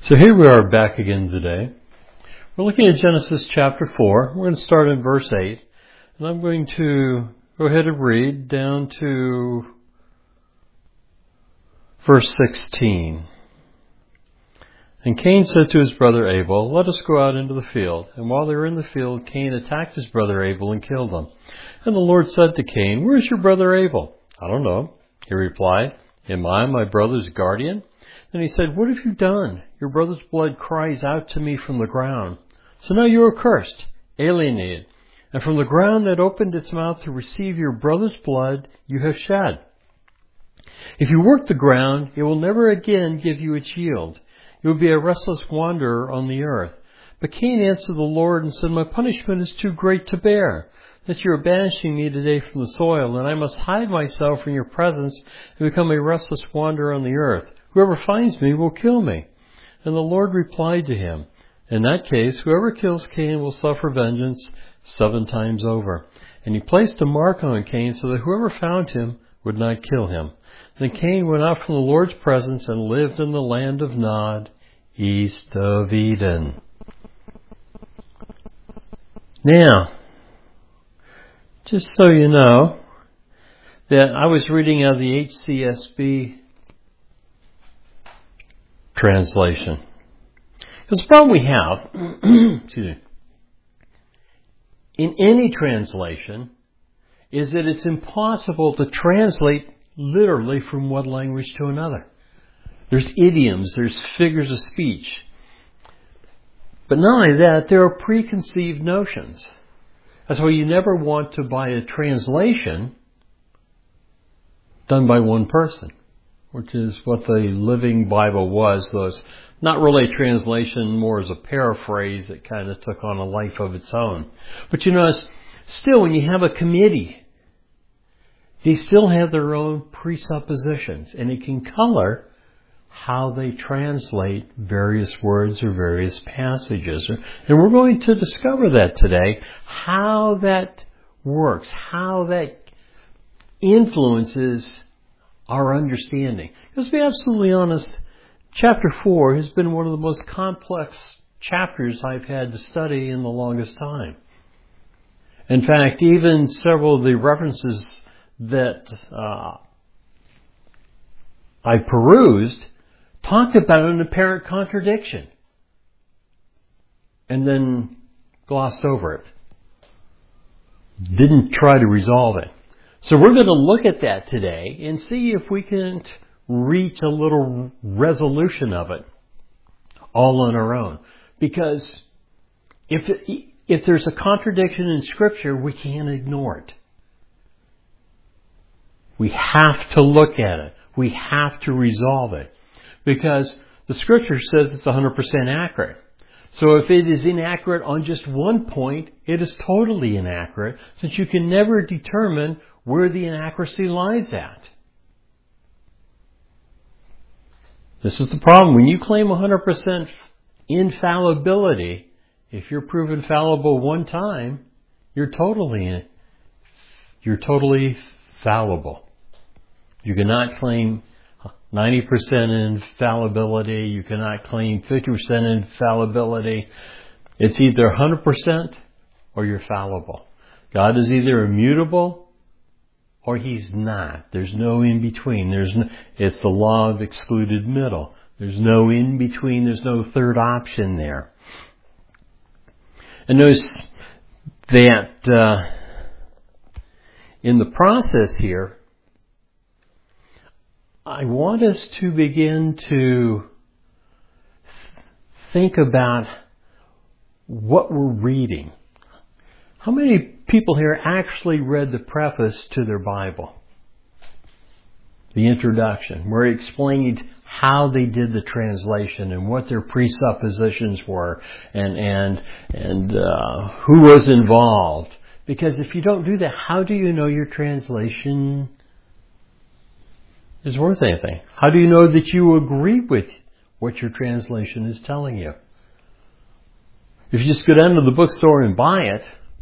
So here we are back again today. We're looking at Genesis chapter 4. We're going to start in verse 8. And I'm going to go ahead and read down to verse 16. And Cain said to his brother Abel, "Let us go out into the field." And while they were in the field, Cain attacked his brother Abel and killed him. And the Lord said to Cain, "Where is your brother Abel?" "I don't know," he replied. "Am I my brother's guardian?" And he said, "What have you done? Your brother's blood cries out to me from the ground. So now you are cursed, alienated, and from the ground that opened its mouth to receive your brother's blood you have shed. If you work the ground, it will never again give you its yield. You will be a restless wanderer on the earth." But Cain answered the Lord and said, "My punishment is too great to bear, that you are banishing me today from the soil, and I must hide myself from your presence and become a restless wanderer on the earth. Whoever finds me will kill me." And the Lord replied to him, "In that case, whoever kills Cain will suffer vengeance 7 times over." And he placed a mark on Cain so that whoever found him would not kill him. Then Cain went out from the Lord's presence and lived in the land of Nod, east of Eden. Now, just so you know, that I was reading out of the HCSB translation. Because the problem we have, excuse me, in any translation is that it's impossible to translate literally from one language to another. There's idioms, there's figures of speech. But not only that, there are preconceived notions. That's why you never want to buy a translation done by one person, which is what the Living Bible was. So it's not really a translation, more as a paraphrase that kind of took on a life of its own. But you notice, still when you have a committee, they still have their own presuppositions, and it can color how they translate various words or various passages. And we're going to discover that today, how that works, how that influences our understanding. Because to be absolutely honest, chapter 4 has been one of the most complex chapters I've had to study in the longest time. In fact, even several of the references that I perused talked about an apparent contradiction and then glossed over it. Didn't try to resolve it. So we're going to look at that today and see if we can reach a little resolution of it all on our own. Because if there's a contradiction in Scripture, we can't ignore it. We have to look at it. We have to resolve it. Because the Scripture says it's 100% accurate. So if it is inaccurate on just one point, it is totally inaccurate, since you can never determine where the inaccuracy lies at. This is the problem. When you claim 100% infallibility, if you're proven fallible one time, you're totally fallible. You cannot claim 90% infallibility. You cannot claim 50% infallibility. It's either 100% or you're fallible. God is either immutable or He's not. There's no in between. It's the law of excluded middle. There's no in between. There's no third option there. And notice that in the process here, I want us to begin to think about what we're reading. How many people here actually read the preface to their Bible? The introduction, where it explained how they did the translation and what their presuppositions were and who was involved. Because if you don't do that, how do you know your translation is worth anything? How do you know that you agree with what your translation is telling you? If you just go down to the bookstore and buy it,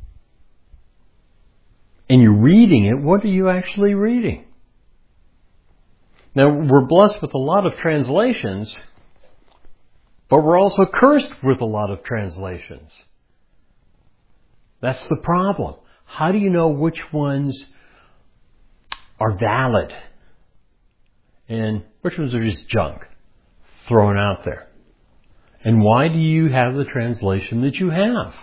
and you're reading it, what are you actually reading? Now, we're blessed with a lot of translations, But we're also cursed with a lot of translations. That's the problem. How do you know which ones are valid and which ones are just junk thrown out there? And why do you have the translation that you have?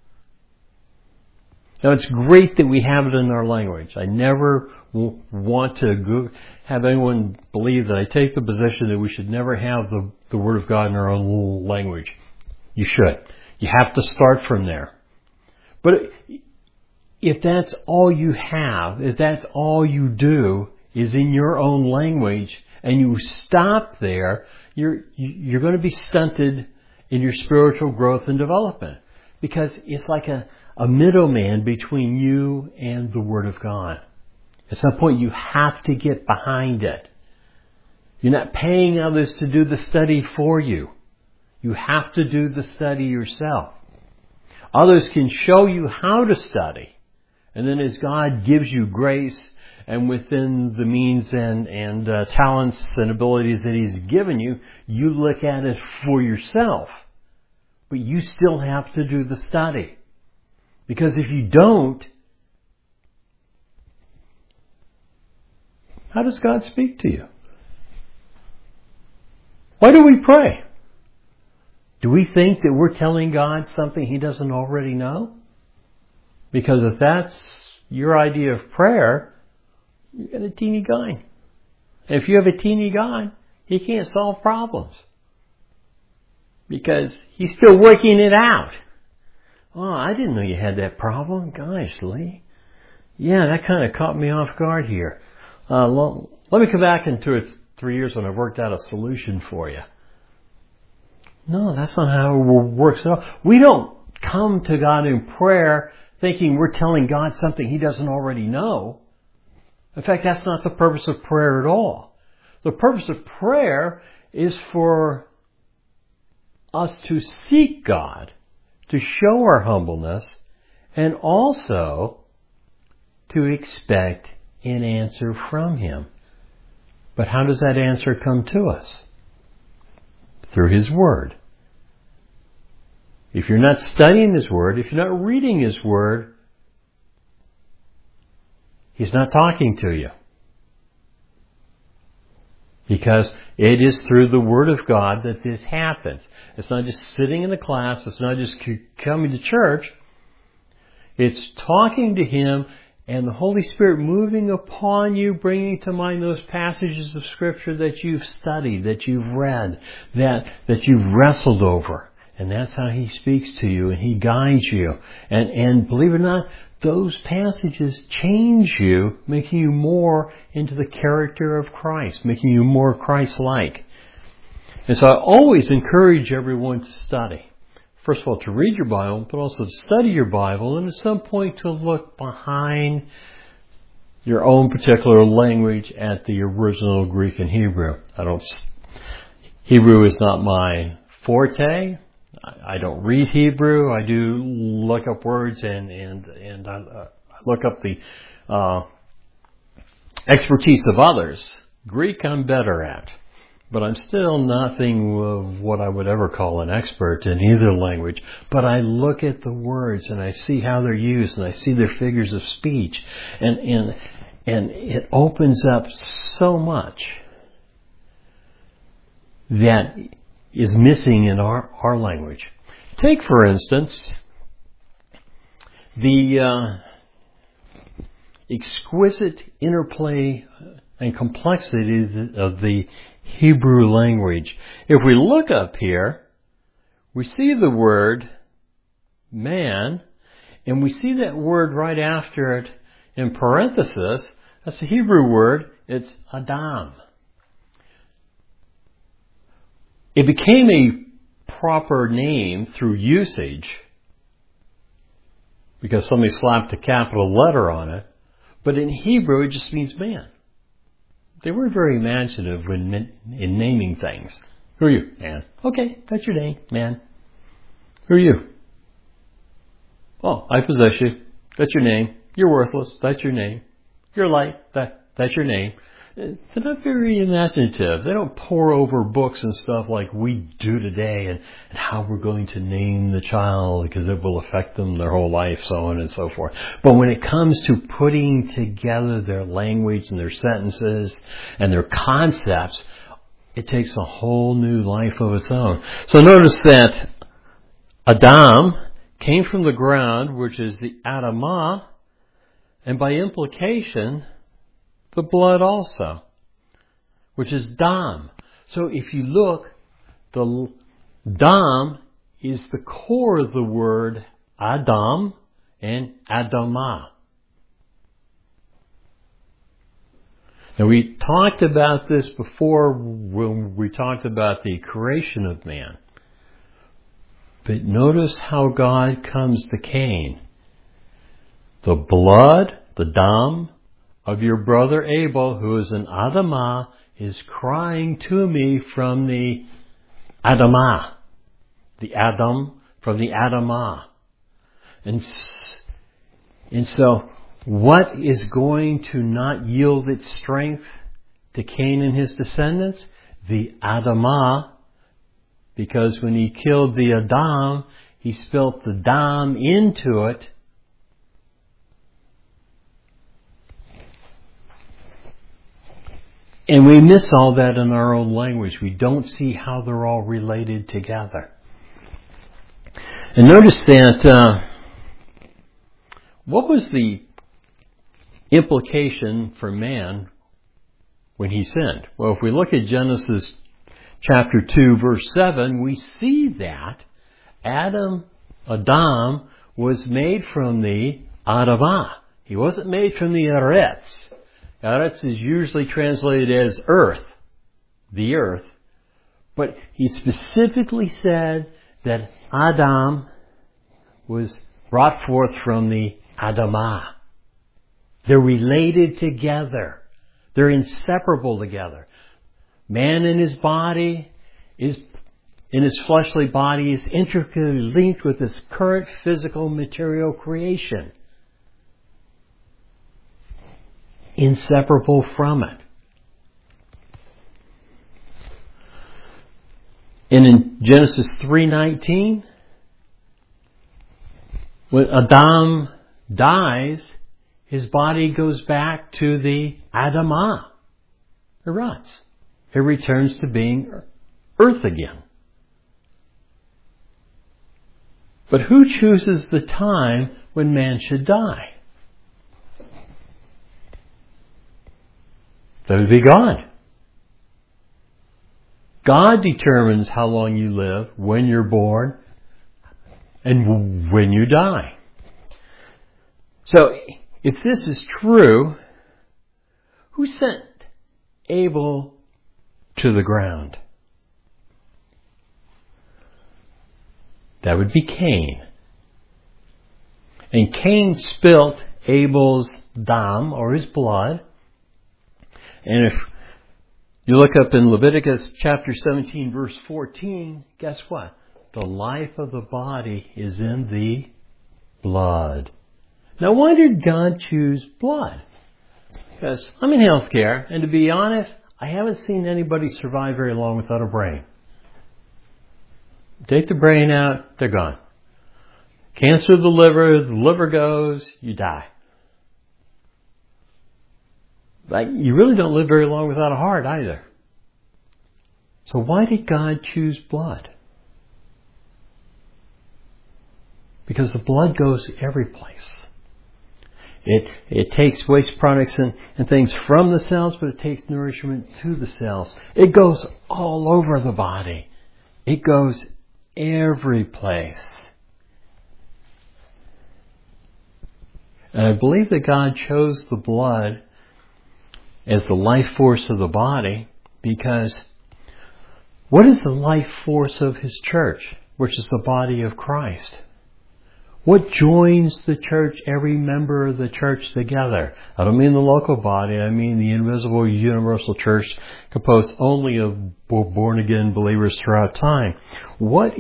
Now, it's great that we have it in our language. I never want to have anyone believe that I take the position that we should never have the Word of God in our own language. You should. You have to start from there. But if that's all you have, if that's all you do is in your own language, and you stop there, you're going to be stunted in your spiritual growth and development. Because it's like a middleman between you and the Word of God. At some point you have to get behind it. You're not paying others to do the study for you. You have to do the study yourself. Others can show you how to study. And then as God gives you grace and within the means and talents and abilities that He's given you, you look at it for yourself. But you still have to do the study. Because if you don't, how does God speak to you? Why do we pray? Do we think that we're telling God something He doesn't already know? Because if that's your idea of prayer, you've got a teeny guy. And if you have a teeny God, He can't solve problems. Because He's still working it out. Oh, I didn't know you had that problem. Gosh, Lee. Yeah, that kind of caught me off guard here. Let me come back in 2 or 3 years when I've worked out a solution for you. No, that's not how it works at all. We don't come to God in prayer thinking we're telling God something He doesn't already know. In fact, that's not the purpose of prayer at all. The purpose of prayer is for us to seek God, to show our humbleness, and also to expect an answer from Him. But how does that answer come to us? Through His Word. If you're not studying His Word, if you're not reading His Word, He's not talking to you. Because it is through the Word of God that this happens. It's not just sitting in the class. It's not just coming to church. It's talking to Him and the Holy Spirit moving upon you, bringing to mind those passages of Scripture that you've studied, that you've read, that you've wrestled over. And that's how He speaks to you and He guides you. And believe it or not, those passages change you, making you more into the character of Christ, making you more Christ-like. And so I always encourage everyone to study. First of all, to read your Bible, but also to study your Bible, and at some point to look behind your own particular language at the original Greek and Hebrew. Hebrew is not my forte. I don't read Hebrew. I do look up words and I look up the expertise of others. Greek I'm better at, but I'm still nothing of what I would ever call an expert in either language. But I look at the words and I see how they're used and I see their figures of speech, and it opens up so much that is missing in our language. Take, for instance, the exquisite interplay and complexity of the Hebrew language. If we look up here, we see the word man, and we see that word right after it in parenthesis. That's the Hebrew word. It's Adam. It became a proper name through usage because somebody slapped a capital letter on it. But in Hebrew, it just means man. They were very imaginative in naming things. Who are you? Man. Okay, that's your name, man. Who are you? Oh, I possess you. That's your name. You're worthless. That's your name. You're light. That's your name. they're not very imaginative. They don't pore over books and stuff like we do today and how we're going to name the child because it will affect them their whole life, so on and so forth. But when it comes to putting together their language and their sentences and their concepts, it takes a whole new life of its own. So notice that Adam came from the ground, which is the Adamah, and by implication, the blood also, which is Dam. So if you look, the Dam is the core of the word Adam and Adamah. Now we talked about this before when we talked about the creation of man. But notice how God comes to Cain. The blood, the Dam, of your brother Abel, who is an Adamah, is crying to me from the Adamah. The Adam, from the Adamah. And so, what is going to not yield its strength to Cain and his descendants? The Adamah, because when he killed the Adam, he spilt the Dam into it. And we miss all that in our own language. We don't see how they're all related together. And notice that, what was the implication for man when he sinned? Well, if we look at Genesis chapter 2, verse 7, we see that Adam was made from the Adamah. He wasn't made from the Eretz. Eretz is usually translated as earth, the earth. But he specifically said that Adam was brought forth from the Adamah. They're related together. They're inseparable together. Man in his body in his fleshly body is intricately linked with this current physical material creation. Inseparable from it. And in Genesis 3:19, when Adam dies, his body goes back to the Adamah. It rots. It returns to being earth again. But who chooses the time when man should die? That would be God. God determines how long you live, when you're born, and when you die. So, if this is true, who sent Abel to the ground? That would be Cain. And Cain spilt Abel's dam, or his blood. And if you look up in Leviticus chapter 17, verse 14, guess what? The life of the body is in the blood. Now, why did God choose blood? Because I'm in healthcare, and to be honest, I haven't seen anybody survive very long without a brain. Take the brain out, they're gone. Cancer of the liver goes, you die. Like, you really don't live very long without a heart either. So why did God choose blood? Because the blood goes every place. It takes waste products and things from the cells, but it takes nourishment to the cells. It goes all over the body. It goes every place. And I believe that God chose the blood as the life force of the body, because what is the life force of His church, which is the body of Christ? What joins the church, every member of the church together? I don't mean the local body, I mean the invisible universal church composed only of born-again believers throughout time. Who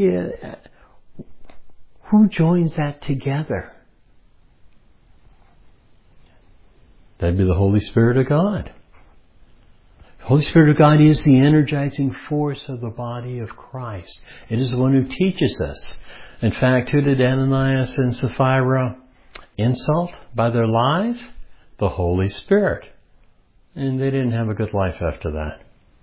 joins that together? That'd be the Holy Spirit of God. Holy Spirit of God is the energizing force of the body of Christ. It is the one who teaches us. In fact, who did Ananias and Sapphira insult by their lies? The Holy Spirit. And they didn't have a good life after that.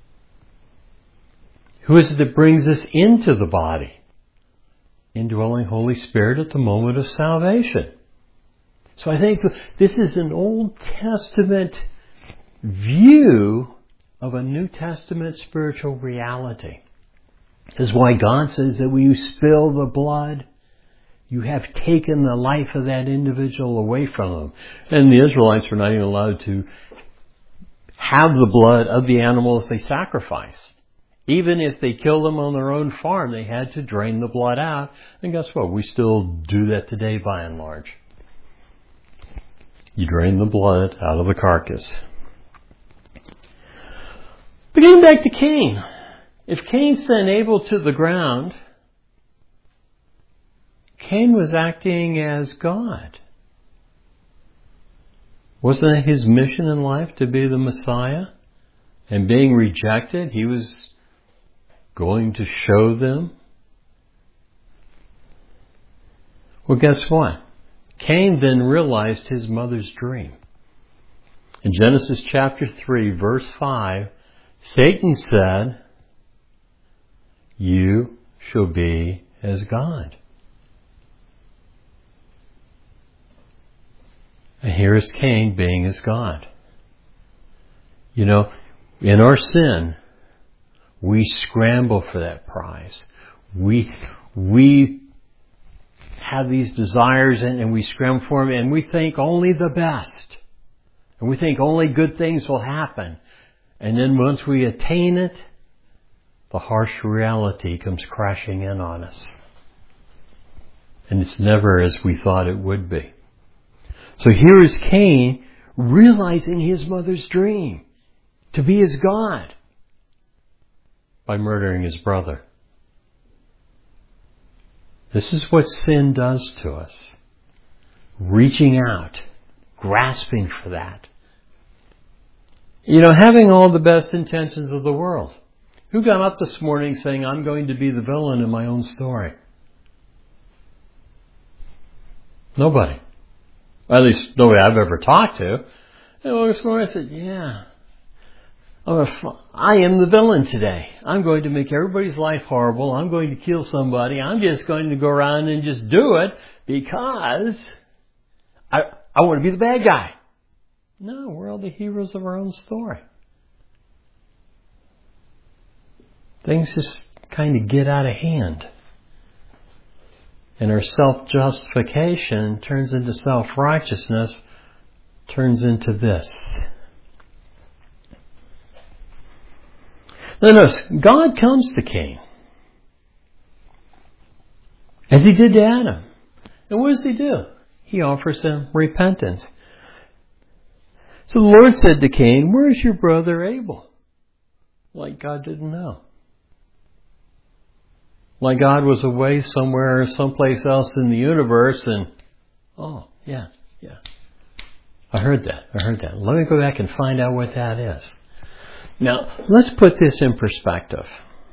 Who is it that brings us into the body? Indwelling Holy Spirit at the moment of salvation. So I think this is an Old Testament view of a New Testament spiritual reality. This is why God says that when you spill the blood, you have taken the life of that individual away from them. And the Israelites were not even allowed to have the blood of the animals they sacrificed. Even if they killed them on their own farm, they had to drain the blood out. And guess what? We still do that today by and large. You drain the blood out of the carcass. But getting back to Cain. If Cain sent Abel to the ground, Cain was acting as God. Wasn't it his mission in life to be the Messiah? And being rejected, he was going to show them? Well, guess what? Cain then realized his mother's dream. In Genesis chapter 3, verse 5, Satan said, "You shall be as God." And here is Cain being as God. You know, in our sin, we scramble for that prize. We have these desires and we scramble for them, and we think only the best. And we think only good things will happen. And then once we attain it, the harsh reality comes crashing in on us. And it's never as we thought it would be. So here is Cain realizing his mother's dream to be as God by murdering his brother. This is what sin does to us. Reaching out, grasping for that. You know, having all the best intentions of the world. Who got up this morning saying, I'm going to be the villain in my own story? Nobody. At least nobody I've ever talked to. And this morning I said, yeah, I am the villain today. I'm going to make everybody's life horrible. I'm going to kill somebody. I'm just going to go around and just do it because I want to be the bad guy. No, we're all the heroes of our own story. Things just kind of get out of hand. And our self-justification turns into self-righteousness, turns into this. Now notice, God comes to Cain, as he did to Adam. And what does he do? He offers him repentance. So the Lord said to Cain, where's your brother Abel? Like God didn't know. Like God was away somewhere, someplace else in the universe, and, oh, yeah. I heard that. Let me go back and find out what that is. Now, let's put this in perspective.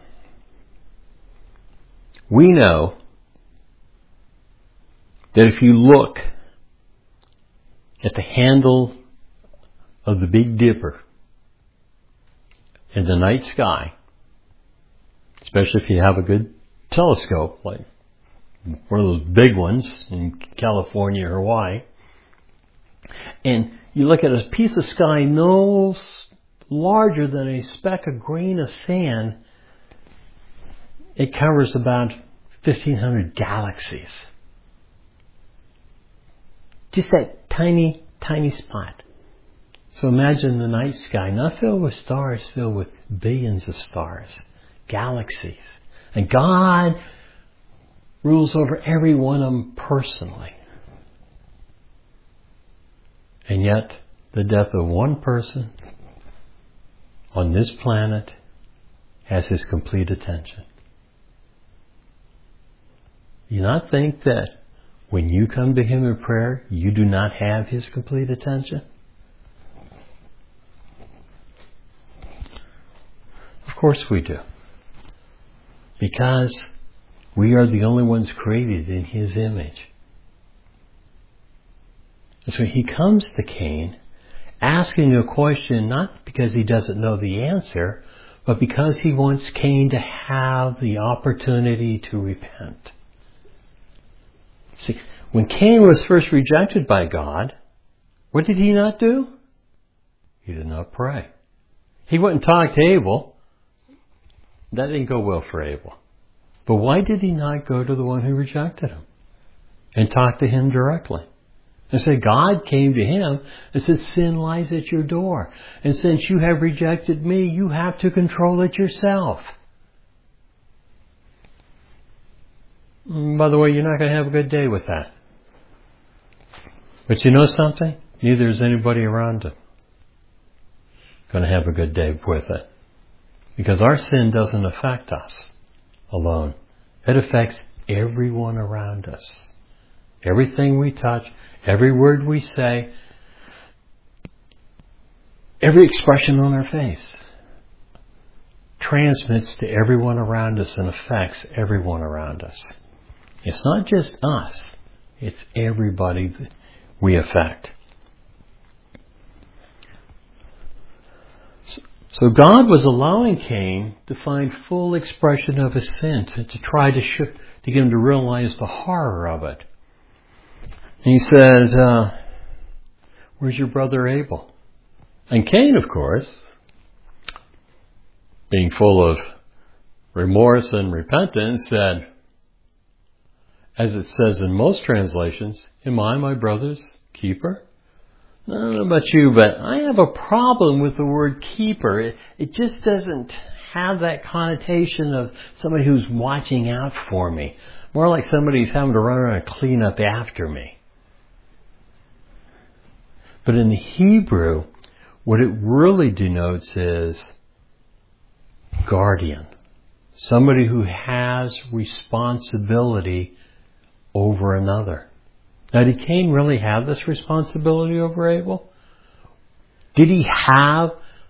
We know that if you look at the handle of the Big Dipper in the night sky, especially if you have a good telescope, like one of those big ones in California or Hawaii, and you look at a piece of sky no larger than a speck of grain of sand, it covers about 1,500 galaxies. Just that tiny, tiny spot. So imagine the night sky, not filled with stars, filled with billions of stars, galaxies. And God rules over every one of them personally. And yet, the death of one person on this planet has his complete attention. You not think that when you come to him in prayer, you do not have his complete attention? course we do. Because we are the only ones created in His image. And so He comes to Cain asking a question not because He doesn't know the answer, but because He wants Cain to have the opportunity to repent. See, when Cain was first rejected by God, what did he not do? He did not pray. He went and talked to Abel. That didn't go well for Abel. But why did he not go to the one who rejected him and talk to him directly? And say, God came to him and said, sin lies at your door. And since you have rejected me, you have to control it yourself. By the way, you're not going to have a good day with that. But you know something? Neither is anybody around him going to have a good day with it. Because our sin doesn't affect us alone. It affects everyone around us. Everything we touch, every word we say, every expression on our face transmits to everyone around us and affects everyone around us. It's not just us. It's everybody that we affect. So God was allowing Cain to find full expression of his sin, to try to get him to realize the horror of it. And he said, where's your brother Abel? And Cain, of course, being full of remorse and repentance, said, as it says in most translations, am I my brother's keeper? I don't know about you, but I have a problem with the word keeper. It just doesn't have that connotation of somebody who's watching out for me. More like somebody who's having to run around and clean up after me. But in the Hebrew, what it really denotes is guardian. Somebody who has responsibility over another. Now, did Cain really have this responsibility over Abel? Did he have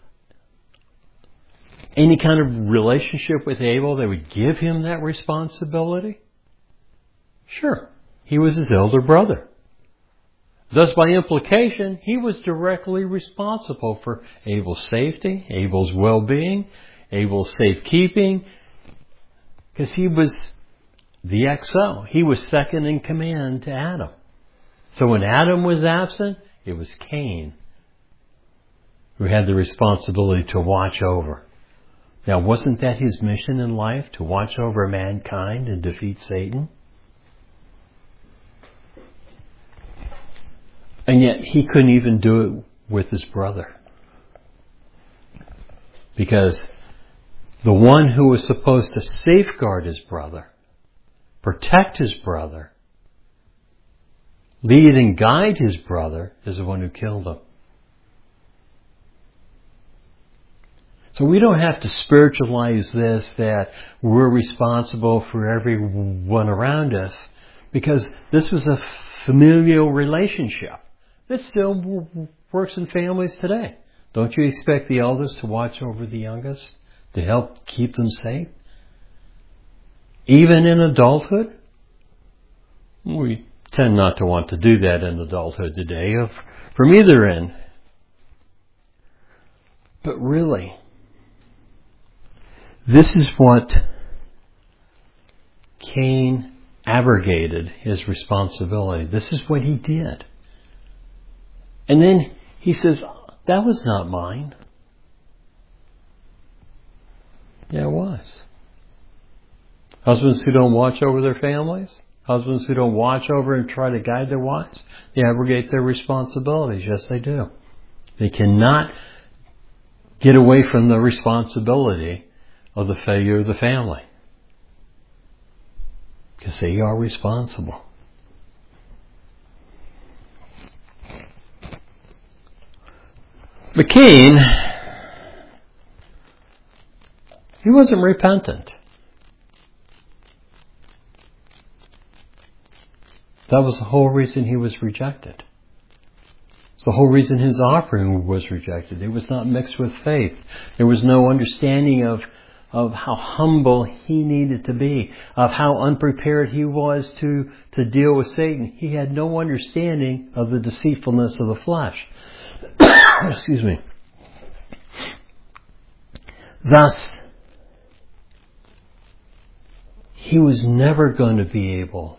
any kind of relationship with Abel that would give him that responsibility? Sure. He was his elder brother. Thus, by implication, he was directly responsible for Abel's safety, Abel's well-being, Abel's safekeeping, because he was the XO. He was second in command to Adam. So when Adam was absent, it was Cain who had the responsibility to watch over. Now, wasn't that his mission in life, to watch over mankind and defeat Satan? And yet he couldn't even do it with his brother. Because the one who was supposed to safeguard his brother, protect his brother, lead and guide his brother, is the one who killed him. So we don't have to spiritualize this, that we're responsible for everyone around us, because this was a familial relationship. It still works in families today. Don't you expect the eldest to watch over the youngest, to help keep them safe? Even in adulthood? We tend not to want to do that in adulthood today, from either end. But really, this is what Cain abrogated his responsibility. This is what he did. And then he says, that was not mine. Yeah, it was. Husbands who don't watch over their families, husbands who don't watch over and try to guide their wives, they abrogate their responsibilities. Yes, they do. They cannot get away from the responsibility of the failure of the family, because they are responsible. But Cain, he wasn't repentant. That was the whole reason he was rejected. It's the whole reason his offering was rejected. It was not mixed with faith. There was no understanding of of how humble he needed to be, of how unprepared he was to deal with Satan. He had no understanding of the deceitfulness of the flesh. Excuse me. Thus, he was never going to be able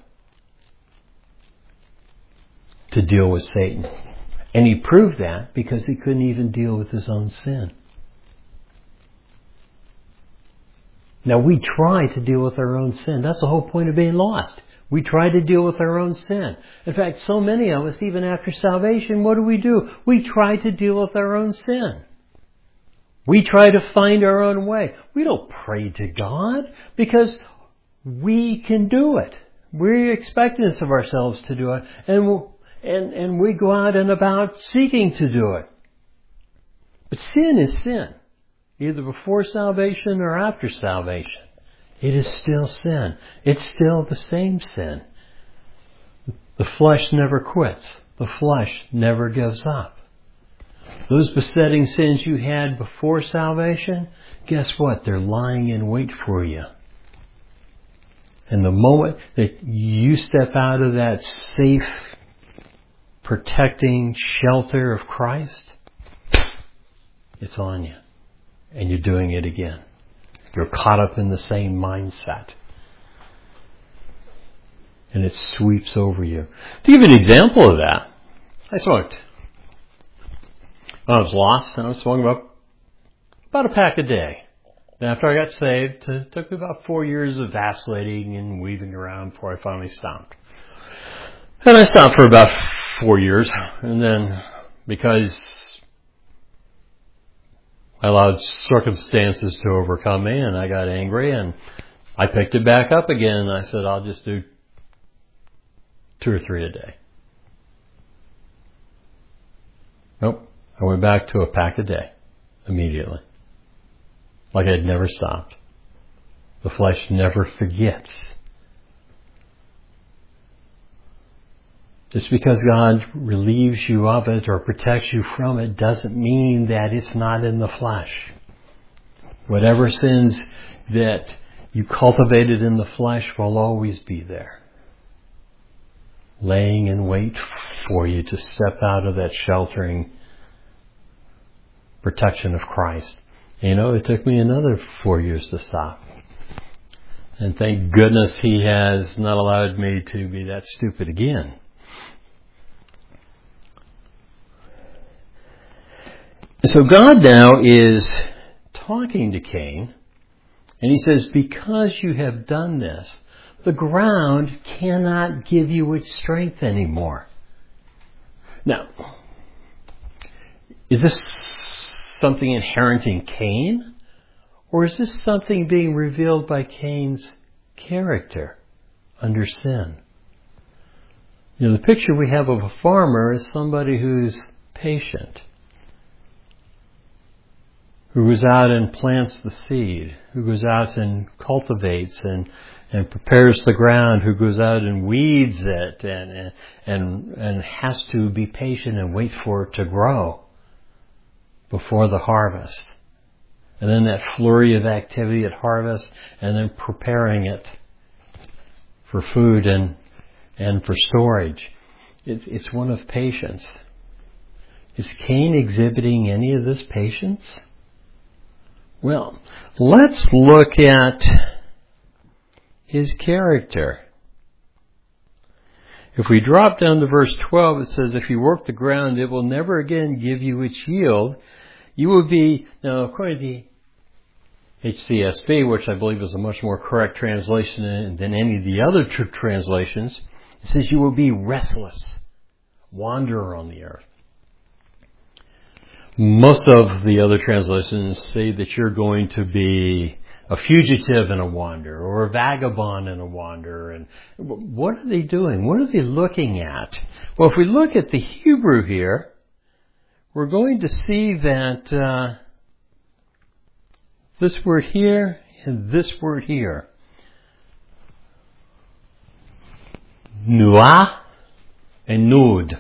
to deal with Satan. And he proved that because he couldn't even deal with his own sin. Now we try to deal with our own sin. That's the whole point of being lost. We try to deal with our own sin. In fact, so many of us, even after salvation, what do? We try to deal with our own sin. We try to find our own way. We don't pray to God because we can do it. We're expecting of ourselves to do it. And we go out and about seeking to do it. But sin is sin. Either before salvation or after salvation. It is still sin. It's still the same sin. The flesh never quits. The flesh never gives up. Those besetting sins you had before salvation, guess what? They're lying in wait for you. And the moment that you step out of that safe, protecting shelter of Christ, it's on you. And you're doing it again. You're caught up in the same mindset. And it sweeps over you. To give you an example of that, I smoked. I was lost and I was smoking about a pack a day. And after I got saved, it took me about 4 years of vacillating and weaving around before I finally stopped. And I stopped for about 4 years. And then because I allowed circumstances to overcome me and I got angry and I picked it back up again and I said, I'll just do 2 or 3 a day. Nope. I went back to a pack a day immediately. Like I'd never stopped. The flesh never forgets. Just because God relieves you of it or protects you from it doesn't mean that it's not in the flesh. Whatever sins that you cultivated in the flesh will always be there. Laying in wait for you to step out of that sheltering protection of Christ. You know, it took me another 4 years to stop. And thank goodness He has not allowed me to be that stupid again. So God now is talking to Cain, and He says, because you have done this, the ground cannot give you its strength anymore. Now, is this something inherent in Cain? Or is this something being revealed by Cain's character under sin? You know, the picture we have of a farmer is somebody who's patient, who goes out and plants the seed, who goes out and cultivates and prepares the ground, who goes out and weeds it and has to be patient and wait for it to grow before the harvest. And then that flurry of activity at harvest and then preparing it for food and for storage. It's one of patience. Is Cain exhibiting any of this patience? Well, let's look at his character. If we drop down to verse 12, it says, if you work the ground, it will never again give you its yield. You will be, now according to the HCSB, which I believe is a much more correct translation than any of the other translations, it says you will be restless, wanderer on the earth. Most of the other translations say that you're going to be a fugitive and a wanderer, or a vagabond and a wanderer. And what are they doing? What are they looking at? Well, if we look at the Hebrew here, we're going to see that this word here and this word here, nuah and nud,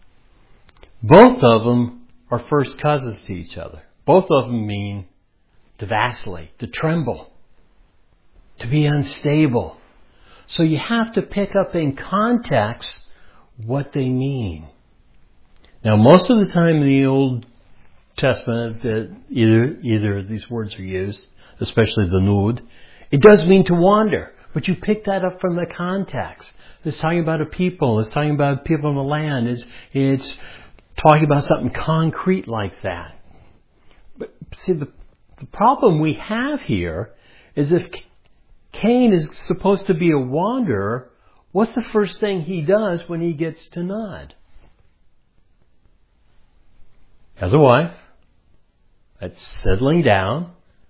both of them are first cousins to each other. Both of them mean to vacillate, to tremble, to be unstable. So you have to pick up in context what they mean. Now, most of the time in the Old Testament that either of these words are used, especially the nud, it does mean to wander, but you pick that up from the context. It's talking about a people. It's talking about people in the land. It's talking about something concrete like that. But see, the problem we have here is if Cain is supposed to be a wanderer, what's the first thing he does when he gets to Nod? Has a wife that's settling down,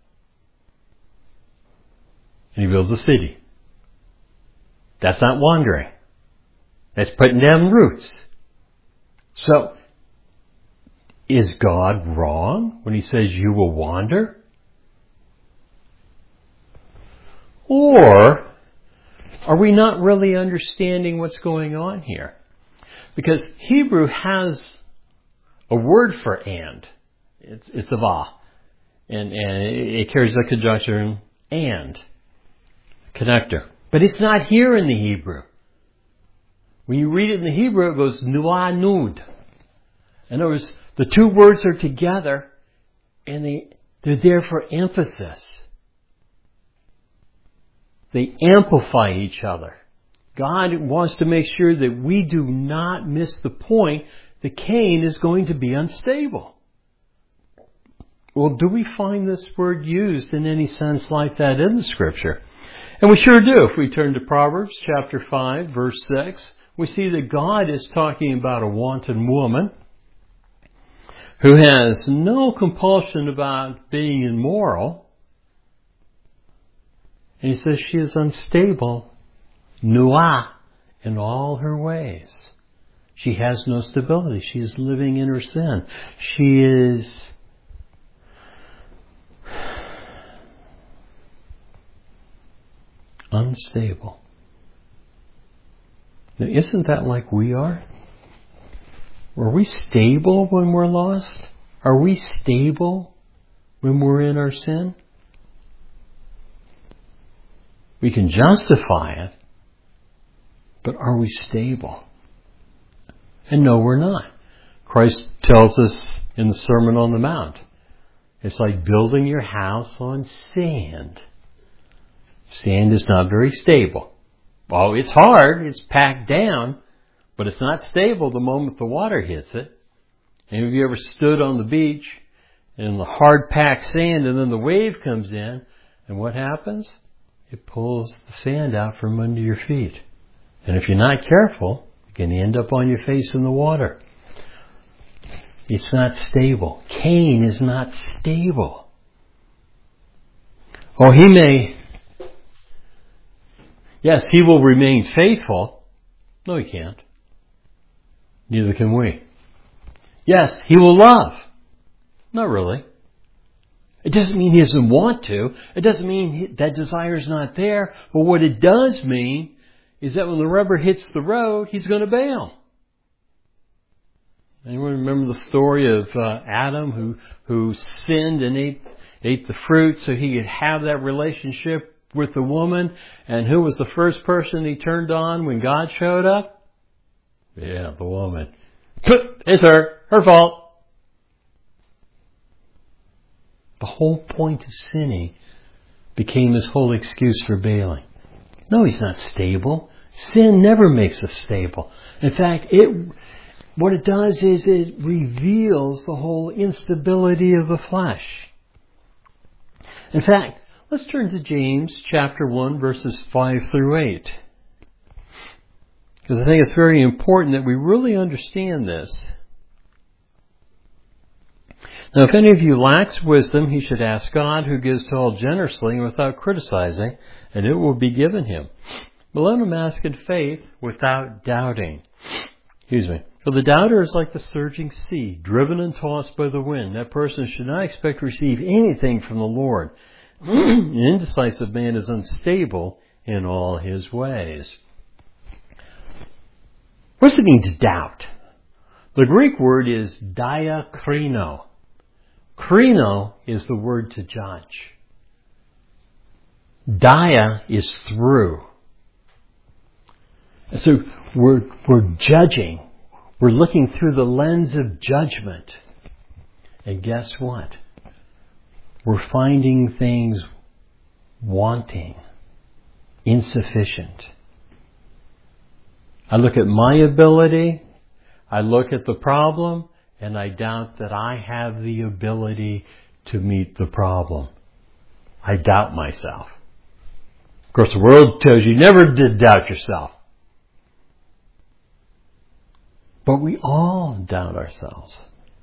and he builds a city. That's not wandering. That's putting down roots. So, is God wrong when he says you will wander? Or are we not really understanding what's going on here? Because Hebrew has a word for and. It's a va. And it carries a conjunction and. Connector. But it's not here in the Hebrew. When you read it in the Hebrew, it goes nuah nud. In other words, the two words are together and they're there for emphasis. They amplify each other. God wants to make sure that we do not miss the point that Cain is going to be unstable. Well, do we find this word used in any sense like that in the Scripture? And we sure do. If we turn to Proverbs chapter 5, verse 6, we see that God is talking about a wanton woman who has no compulsion about being immoral. And he says she is unstable, nuah, in all her ways. She has no stability. She is living in her sin. She is unstable. Now, isn't that like we are? Are we stable when we're lost? Are we stable when we're in our sin? We can justify it, but are we stable? And no, we're not. Christ tells us in the Sermon on the Mount, it's like building your house on sand. Sand is not very stable. Oh, it's hard, it's packed down, but it's not stable the moment the water hits it. And have you ever stood on the beach in the hard packed sand and then the wave comes in, and what happens? It pulls the sand out from under your feet. And if you're not careful, you can end up on your face in the water. It's not stable. Cain is not stable. Oh, yes, he will remain faithful. No, he can't. Neither can we. Yes, he will love. Not really. It doesn't mean he doesn't want to. It doesn't mean that desire is not there. But what it does mean is that when the rubber hits the road, he's going to bail. Anyone remember the story of Adam who sinned and ate the fruit so he could have that relationship with the woman? And who was the first person he turned on when God showed up? Yeah, the woman. It's her fault. The whole point of sinning became his whole excuse for bailing. No, he's not stable. Sin never makes us stable. In fact, what it does is it reveals the whole instability of the flesh. In fact, let's turn to James chapter 1, verses 5 through 8. Because I think it's very important that we really understand this. Now, if any of you lacks wisdom, he should ask God, who gives to all generously and without criticizing, and it will be given him. But let him ask in faith without doubting. For the doubter is like the surging sea, driven and tossed by the wind. That person should not expect to receive anything from the Lord. An indecisive man is unstable in all his ways. What does it mean to doubt? The Greek word is diakrino, Krino is the word to judge. Dia is through. So we're judging. We're looking through the lens of judgment. And guess what? We're finding things wanting, insufficient. I look at my ability, I look at the problem, and I doubt that I have the ability to meet the problem. I doubt myself. Of course, the world tells you never to doubt yourself. But we all doubt ourselves.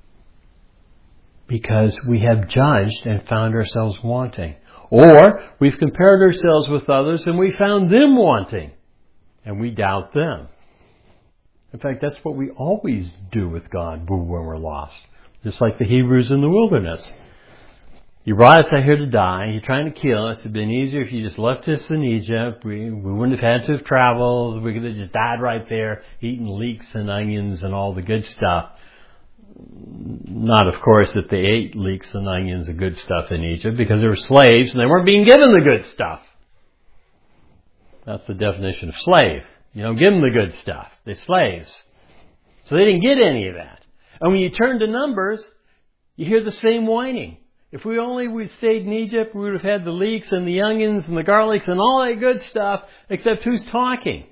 Because we have judged and found ourselves wanting. Or we've compared ourselves with others and we found them wanting. And we doubt them. In fact, that's what we always do with God when we're lost. Just like the Hebrews in the wilderness. You brought us out here to die. You're trying to kill us. It would have been easier if you just left us in Egypt. We wouldn't have had to have traveled. We could have just died right there, eating leeks and onions and all the good stuff. Not, of course, that they ate leeks and onions and good stuff in Egypt, because they were slaves and they weren't being given the good stuff. That's the definition of slave. You don't give them the good stuff. They're slaves. So they didn't get any of that. And when you turn to Numbers, you hear the same whining. If we'd stayed in Egypt, we would have had the leeks and the onions and the garlics and all that good stuff, except who's talking?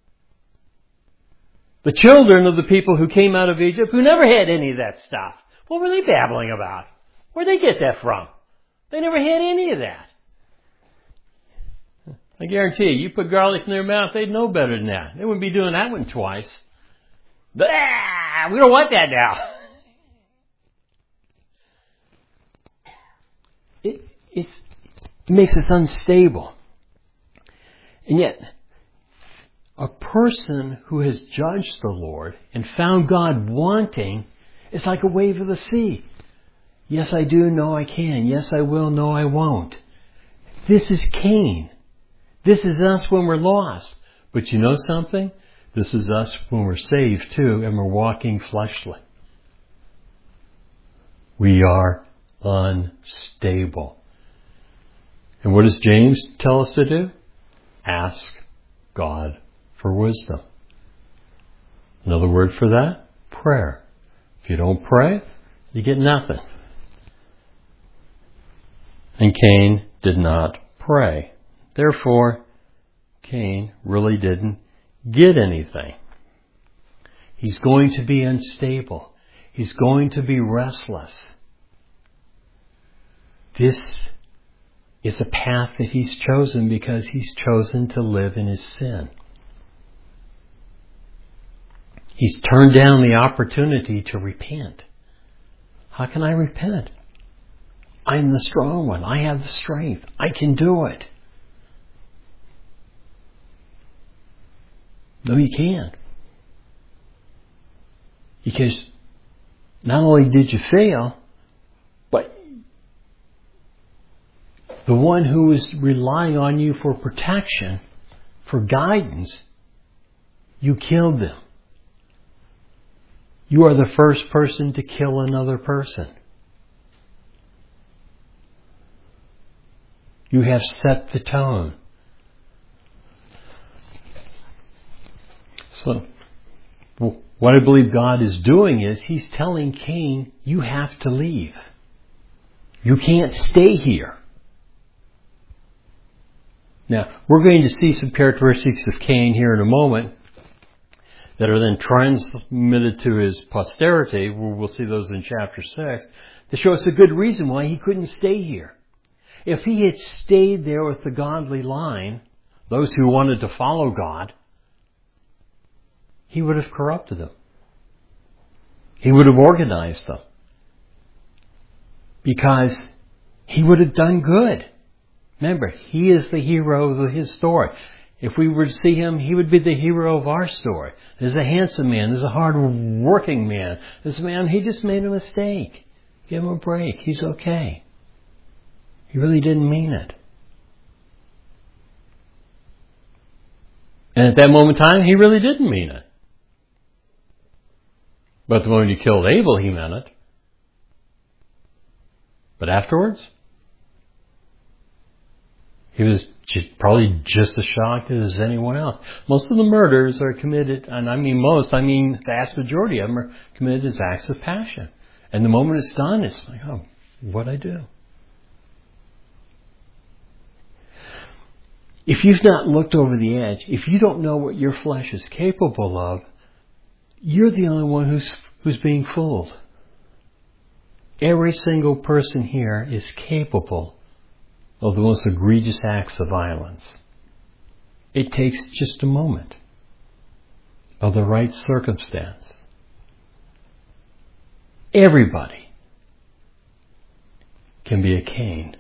The children of the people who came out of Egypt who never had any of that stuff. What were they babbling about? Where'd they get that from? They never had any of that. I guarantee you put garlic in their mouth, they'd know better than that. They wouldn't be doing that one twice. Blah! We don't want that now. It makes us unstable. And yet, a person who has judged the Lord and found God wanting is like a wave of the sea. Yes, I do. No, I can. Yes, I will. No, I won't. This is Cain. This is us when we're lost. But you know something? This is us when we're saved too and we're walking fleshly. We are unstable. And what does James tell us to do? Ask God for wisdom. Another word for that? Prayer. If you don't pray, you get nothing. And Cain did not pray. Therefore, Cain really didn't get anything. He's going to be unstable. He's going to be restless. This is a path that he's chosen because he's chosen to live in his sin. He's turned down the opportunity to repent. How can I repent? I'm the strong one. I have the strength. I can do it. No, you can't. Because not only did you fail, but the one who is relying on you for protection, for guidance, you killed them. You are the first person to kill another person. You have set the tone. So, what I believe God is doing is He's telling Cain, you have to leave. You can't stay here. Now, we're going to see some characteristics of Cain here in a moment that are then transmitted to his posterity. We'll see those in chapter 6 to show us a good reason why he couldn't stay here. If he had stayed there with the godly line, those who wanted to follow God, he would have corrupted them. He would have organized them. Because he would have done good. Remember, he is the hero of his story. If we were to see him, he would be the hero of our story. There's a handsome man. There's a hard-working man. This man, he just made a mistake. Give him a break. He's okay. He really didn't mean it. And at that moment in time, he really didn't mean it. But the moment he killed Abel, he meant it. But afterwards, he was probably just as shocked as anyone else. Most of the murders are committed, and I mean the vast majority of them are committed as acts of passion. And the moment it's done, it's like, oh, what'd I do? If you've not looked over the edge, if you don't know what your flesh is capable of, you're the only one who's being fooled. Every single person here is capable of the most egregious acts of violence. It takes just a moment of the right circumstance. Everybody can be a Cain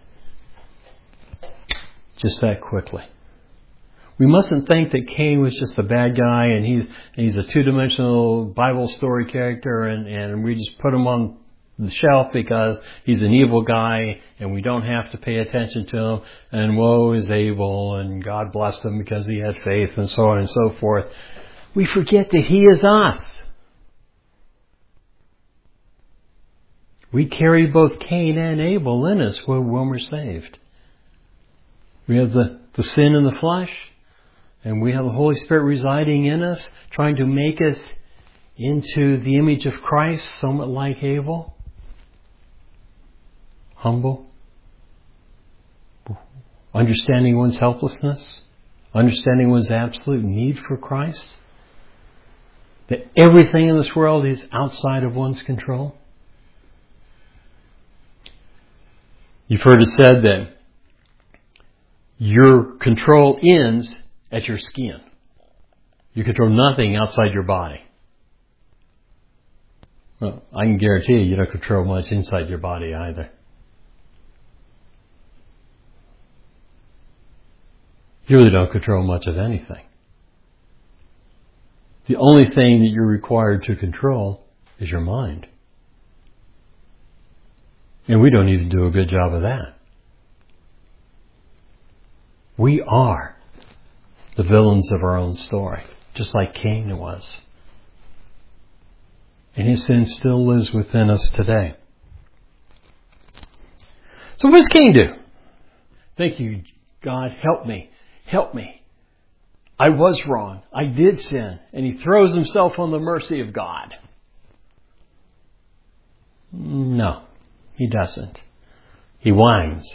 just that quickly. We mustn't think that Cain was just a bad guy and he's a two-dimensional Bible story character and we just put him on the shelf because he's an evil guy and we don't have to pay attention to him, and woe is Abel and God blessed him because he had faith and so on and so forth. We forget that he is us. We carry both Cain and Abel in us when we're saved. We have the sin in the flesh, and we have the Holy Spirit residing in us, trying to make us into the image of Christ, somewhat like Abel. Humble. Understanding one's helplessness. Understanding one's absolute need for Christ. That everything in this world is outside of one's control. You've heard it said that your control ends at your skin. You control nothing outside your body. Well, I can guarantee you don't control much inside your body either. You really don't control much of anything. The only thing that you're required to control is your mind. And we don't even do a good job of that. We are the villains of our own story, just like Cain was. And his sin still lives within us today. So what does Cain do? Thank you, God, help me. Help me. I was wrong. I did sin. And he throws himself on the mercy of God. No, he doesn't. He whines.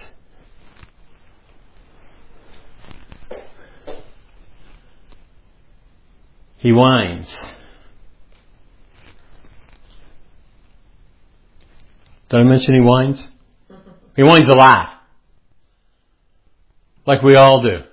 He whines. Did I mention he whines? He whines a lot. Like we all do.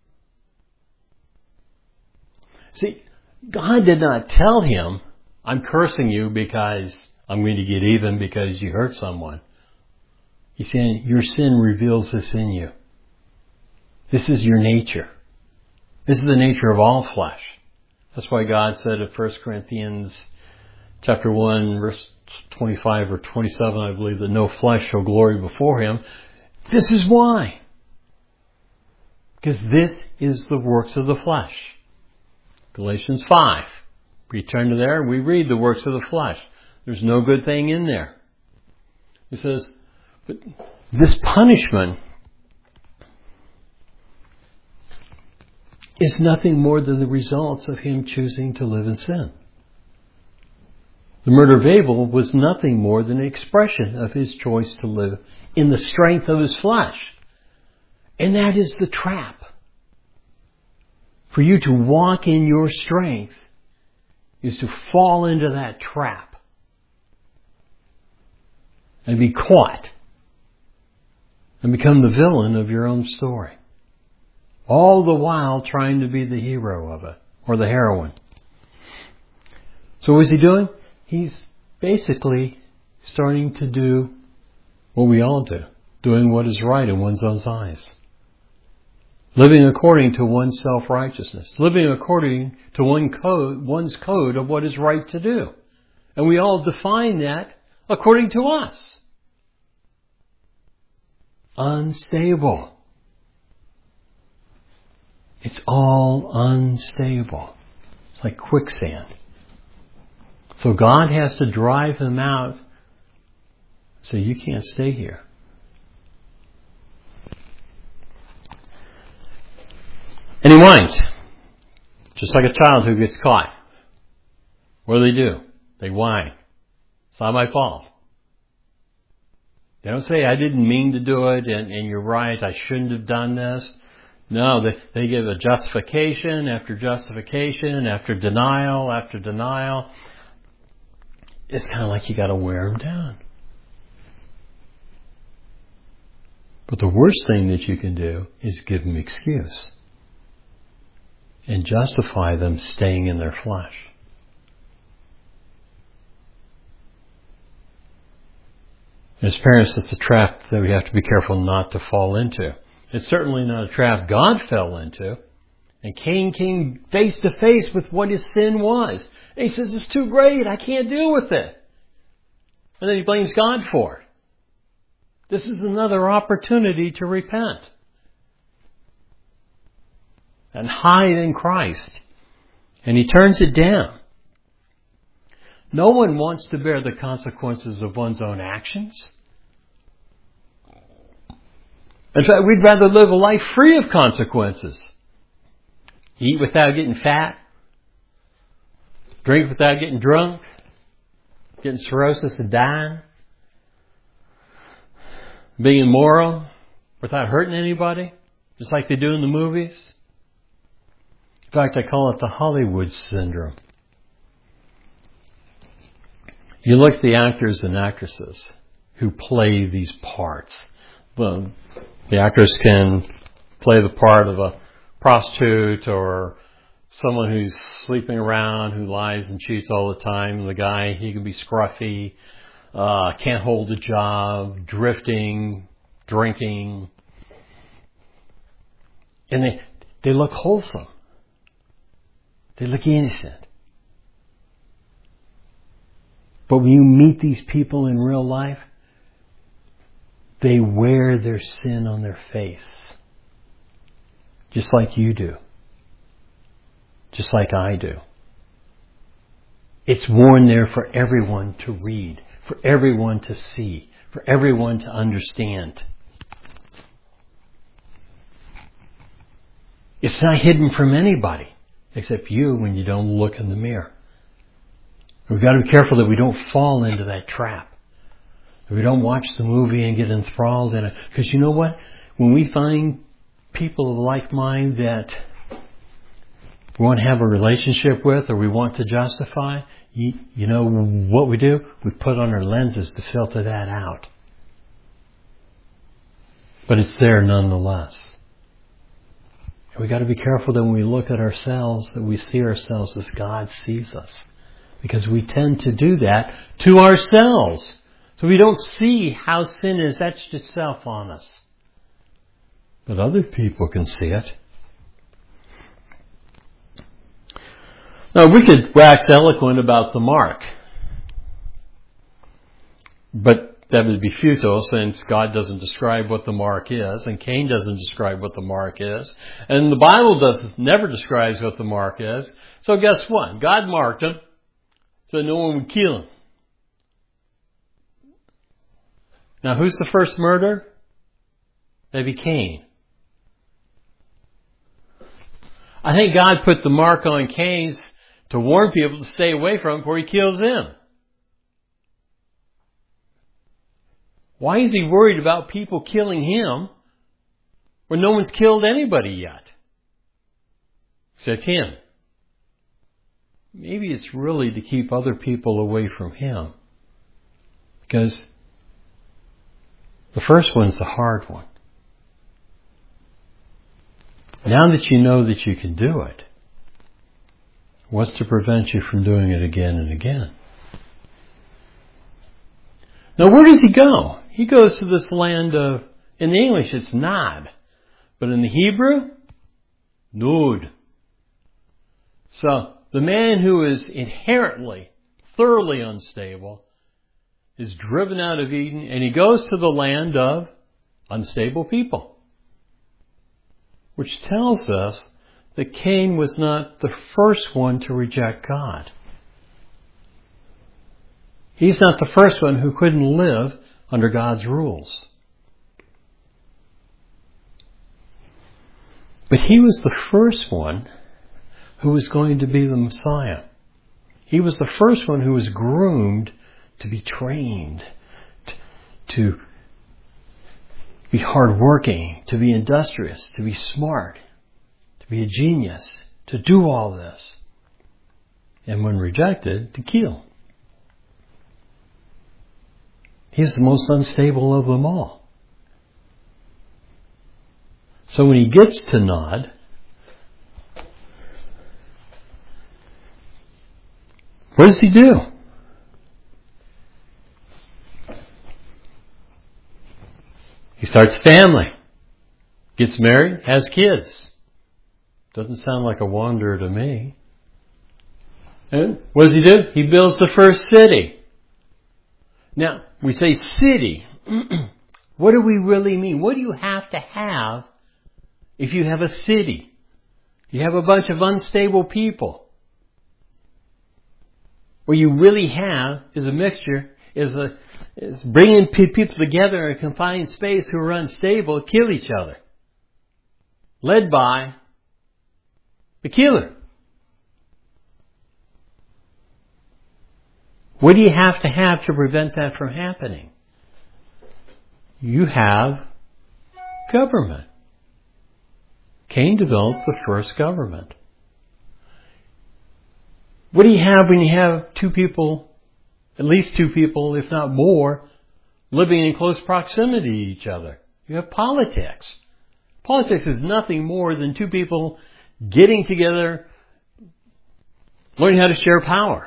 See, God did not tell him, I'm cursing you because I'm going to get even because you hurt someone. He's saying, your sin reveals this in you. This is your nature. This is the nature of all flesh. That's why God said in 1 Corinthians chapter 1, verse 25 or 27, I believe, that no flesh shall glory before him. This is why. Because this is the works of the flesh. Galatians 5. We turn to there and we read the works of the flesh. There's no good thing in there. It says, but this punishment is nothing more than the results of him choosing to live in sin. The murder of Abel was nothing more than an expression of his choice to live in the strength of his flesh. And that is the trap. For you to walk in your strength is to fall into that trap and be caught and become the villain of your own story. All the while trying to be the hero of it, or the heroine. So what is he doing? He's basically starting to do what we all do, doing what is right in one's own eyes. Living according to one's self-righteousness. Living according to one's code of what is right to do. And we all define that according to us. Unstable. It's all unstable. It's like quicksand. So God has to drive him out. Say, you can't stay here. he whines. Just like a child who gets caught. What do? They whine. It's not my fault. They don't say, I didn't mean to do it, and you're right, I shouldn't have done this. No, they give a justification after justification, after denial after denial. It's kind of like you got to wear them down. But the worst thing that you can do is give them excuse and justify them staying in their flesh. As parents, it's a trap that we have to be careful not to fall into. It's certainly not a trap God fell into. And Cain came face to face with what his sin was. And he says, it's too great, I can't deal with it. And then he blames God for it. This is another opportunity to repent and hide in Christ. And he turns it down. No one wants to bear the consequences of one's own actions. In fact, we'd rather live a life free of consequences. Eat without getting fat. Drink without getting drunk. Getting cirrhosis and dying. Being immoral without hurting anybody. Just like they do in the movies. In fact, I call it the Hollywood syndrome. You look at the actors and actresses who play these parts. Well, the actress can play the part of a prostitute or someone who's sleeping around, who lies and cheats all the time. The guy, he can be scruffy, can't hold a job, drifting, drinking. And they look wholesome. They look innocent. But when you meet these people in real life, they wear their sin on their face. Just like you do. Just like I do. It's worn there for everyone to read, for everyone to see, for everyone to understand. It's not hidden from anybody, except you when you don't look in the mirror. We've got to be careful that we don't fall into that trap. That we don't watch the movie and get enthralled in it. Because you know what? When we find people of like mind that we want to have a relationship with or we want to justify, you know what we do? We put on our lenses to filter that out. But it's there nonetheless. And we've got to be careful that when we look at ourselves, that we see ourselves as God sees us. Because we tend to do that to ourselves. So we don't see how sin has etched itself on us. But other people can see it. Now we could wax eloquent about the mark. But that would be futile since God doesn't describe what the mark is. And Cain doesn't describe what the mark is. And the Bible never describes what the mark is. So guess what? God marked him. So no one would kill him. Now who's the first murderer? That'd be Cain. I think God put the mark on Cain to warn people to stay away from him before he kills him. Why is he worried about people killing him when no one's killed anybody yet? Except him. Maybe it's really to keep other people away from him. Because the first one's the hard one. Now that you know that you can do it, what's to prevent you from doing it again and again? Now where does he go? He goes to this land of, in the English it's Nod, but in the Hebrew, Nud. So the man who is inherently, thoroughly unstable is driven out of Eden and he goes to the land of unstable people. Which tells us that Cain was not the first one to reject God. He's not the first one who couldn't live under God's rules. But he was the first one who was going to be the Messiah. He was the first one who was groomed to be trained, to be hardworking, to be industrious, to be smart, to be a genius, to do all this. And when rejected, to kill. He's the most unstable of them all. So when he gets to Nod, what does he do? He starts a family, gets married, has kids. Doesn't sound like a wanderer to me. And what does he do? He builds the first city. Now, we say city. What do we really mean? What do you have to have if you have a city? You have a bunch of unstable people. What you really have is a mixture, is bringing people together in a confined space who are unstable, kill each other. Led by the killer. What do you have to prevent that from happening? You have government. Cain developed the first government. What do you have when you have two people, at least two people, if not more, living in close proximity to each other? You have politics. Politics is nothing more than two people getting together, learning how to share power.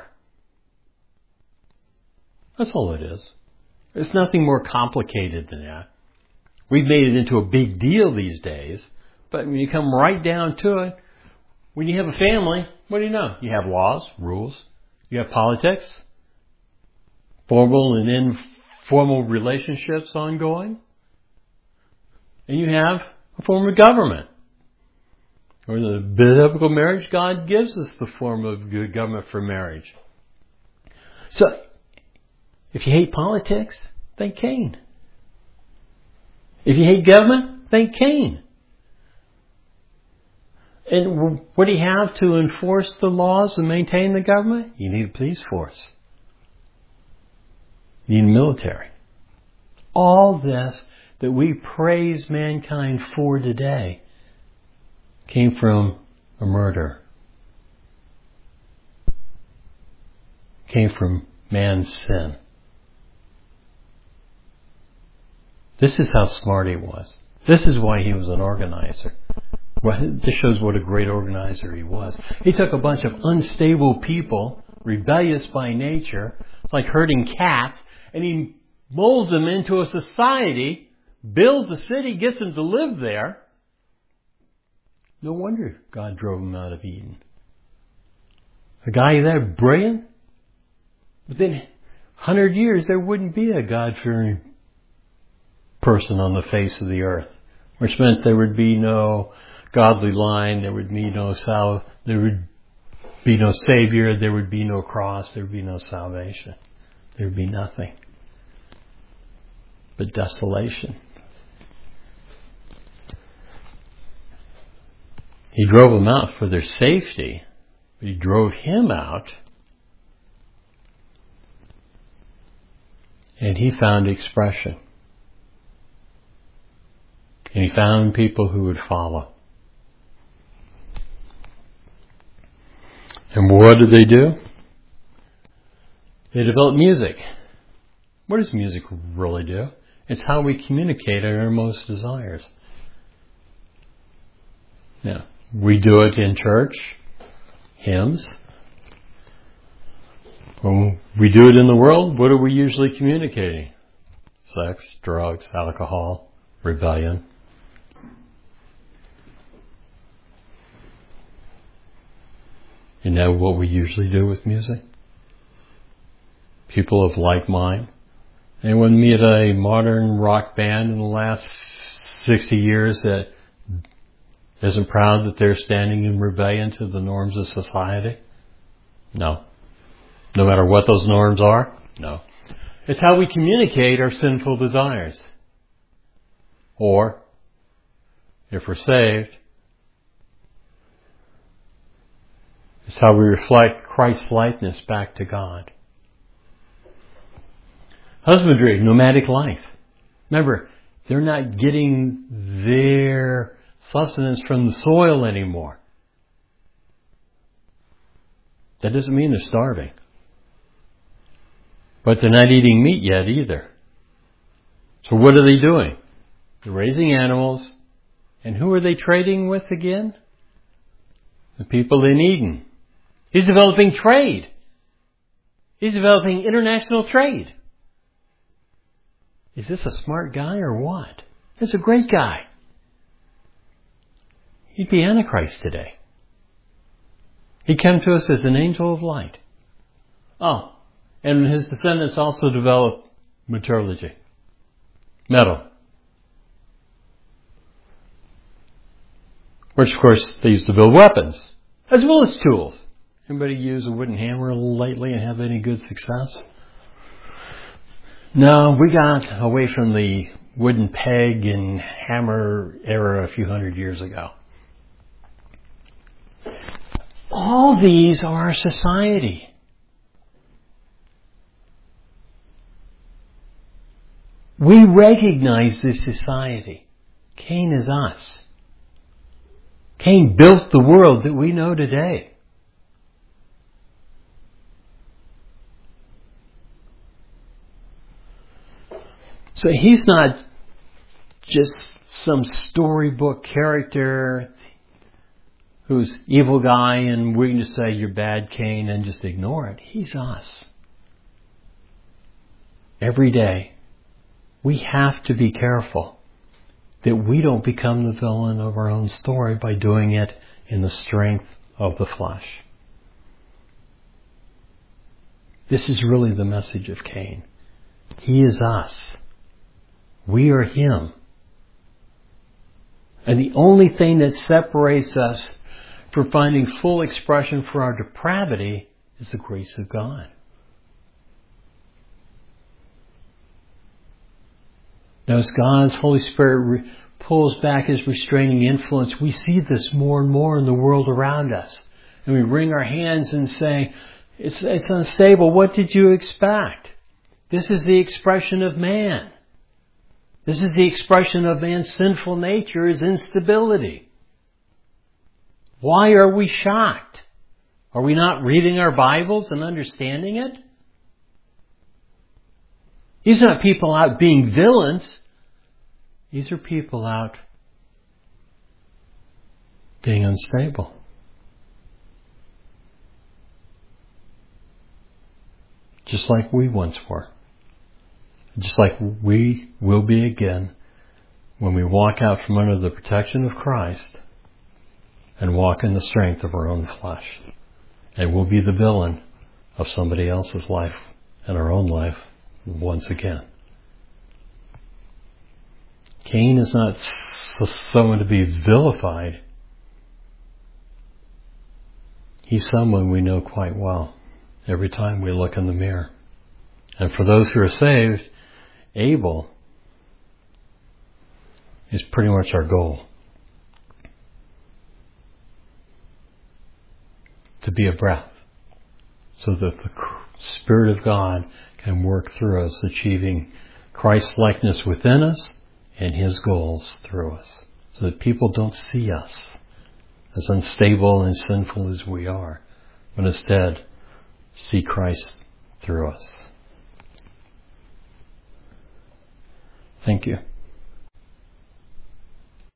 That's all it is. There's nothing more complicated than that. We've made it into a big deal these days, but when you come right down to it, when you have a family, what do you know? You have laws, rules. You have politics, formal and informal relationships ongoing. And you have a form of government. Or the biblical marriage, God gives us the form of good government for marriage. So, if you hate politics, thank Cain. If you hate government, thank Cain. And what do you have to enforce the laws and maintain the government? You need a police force. You need a military. All this that we praise mankind for today came from a murder. Came from man's sin. This is how smart he was. This is why he was an organizer. This shows what a great organizer he was. He took a bunch of unstable people, rebellious by nature, like herding cats, and he molds them into a society, builds a city, gets them to live there. No wonder God drove him out of Eden. A guy that brilliant, within 100 years there wouldn't be a God-fearing person on the face of the earth, which meant there would be no godly line, there would be no there would be no Savior, there would be no cross, there would be no salvation. There would be nothing but desolation. He drove them out for their safety, but he drove him out, and he found expression. And he found people who would follow. And what did they do? They developed music. What does music really do? It's how we communicate our innermost desires. Now, we do it in church, hymns. When we do it in the world, what are we usually communicating? Sex, drugs, alcohol, rebellion. You know what we usually do with music? People of like mind. Anyone meet a modern rock band in the last 60 years that isn't proud that they're standing in rebellion to the norms of society? No. No matter what those norms are? No. It's how we communicate our sinful desires. Or, if we're saved, It's how we reflect Christ's likeness back to God. Husbandry, nomadic life. Remember, they're not getting their sustenance from the soil anymore. That doesn't mean they're starving. But they're not eating meat yet either. So what are they doing? They're raising animals. And who are they trading with again? The people in Eden. He's developing trade. He's developing international trade. Is this a smart guy or what? This is a great guy. He'd be Antichrist today. He came to us as an angel of light. Oh, and his descendants also developed metallurgy. Metal. Which, of course, they used to build weapons, as well as tools. Anybody use a wooden hammer lately and have any good success? No, we got away from the wooden peg and hammer era a few hundred years ago. All these are our society. We recognize this society. Cain is us. Cain built the world that we know today. So he's not just some storybook character who's evil guy and we can just say you're bad, Cain, and just ignore it. He's us. Every day, we have to be careful that we don't become the villain of our own story by doing it in the strength of the flesh. This is really the message of Cain. He is us. We are him. And the only thing that separates us from finding full expression for our depravity is the grace of God. Now, as God's Holy Spirit pulls back His restraining influence, we see this more and more in the world around us. And we wring our hands and say, it's unstable. What did you expect? This is the expression of man. This is the expression of man's sinful nature, is instability. Why are we shocked? Are we not reading our Bibles and understanding it? These are not people out being villains. These are people out being unstable. Just like we once were. Just like we will be again when we walk out from under the protection of Christ and walk in the strength of our own flesh. And we'll be the villain of somebody else's life and our own life once again. Cain is not someone to be vilified. He's someone we know quite well every time we look in the mirror. And for those who are saved, Abel is pretty much our goal. To be a breath, so that the Spirit of God can work through us, achieving Christ's likeness within us and His goals through us, so that people don't see us as unstable and sinful as we are, but instead see Christ through us. Thank you.